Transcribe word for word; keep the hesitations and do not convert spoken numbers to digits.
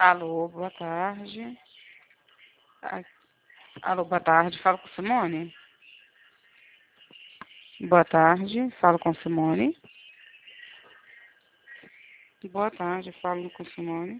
Alô, boa tarde. A- Alô, boa tarde. Falo com Simone? Boa tarde. Falo com Simone. Boa tarde. Falo com Simone.